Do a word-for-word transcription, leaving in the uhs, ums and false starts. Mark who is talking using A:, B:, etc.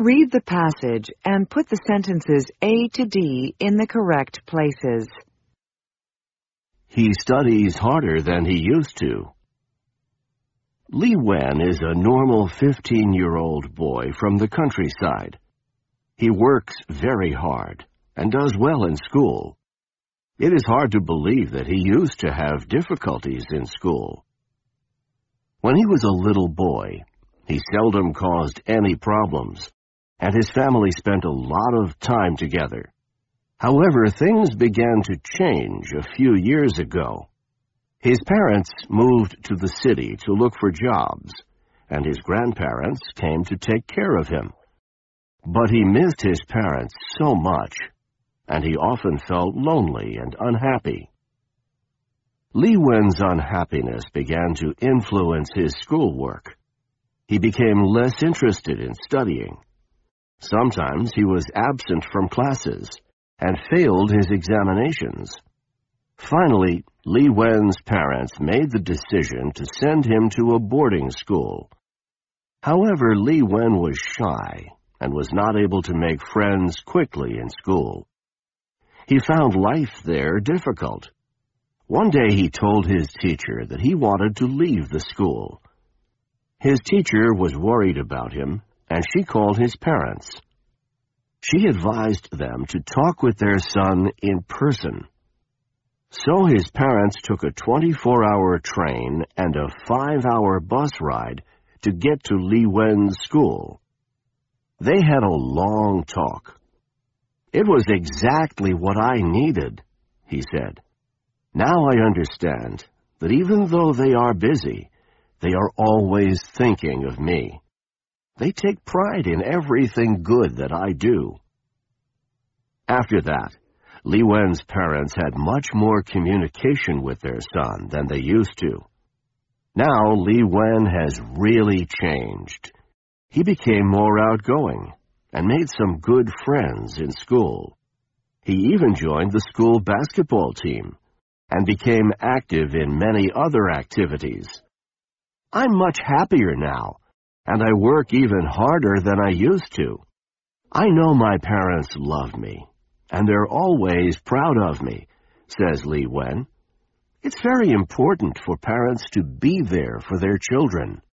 A: Read the passage and put the sentences A to D in the correct places.
B: He studies harder than he used to. Li Wen is a normal fifteen-year-old boy from the countryside. He works very hard and does well in school. It is hard to believe that he used to have difficulties in school. When he was a little boy, he seldom caused any problems, and his family spent a lot of time together. However, things began to change a few years ago. His parents moved to the city to look for jobs, and his grandparents came to take care of him. But he missed his parents so much, and he often felt lonely and unhappy. Li Wen's unhappiness began to influence his schoolwork. He became less interested in studying. Sometimes he was absent from classes and failed his examinations. Finally, Li Wen's parents made the decision to send him to a boarding school. However, Li Wen was shy and was not able to make friends quickly in school. He found life there difficult. One day he told his teacher that he wanted to leave the school. His teacher was worried about him, and she called his parents. She advised them to talk with their son in person. So his parents took a twenty-four hour train and a five hour bus ride to get to Li Wen's school. They had a long talk. "It was exactly what I needed," he said. "Now I understand that even though they are busy, they are always thinking of me. They take pride in everything good that I do." After that, Li Wen's parents had much more communication with their son than they used to. Now Li Wen has really changed. He became more outgoing and made some good friends in school. He even joined the school basketball team and became active in many other activities. "I'm much happier now, and I work even harder than I used to. I know my parents love me, and they're always proud of me," says Li Wen. It's very important for parents to be there for their children.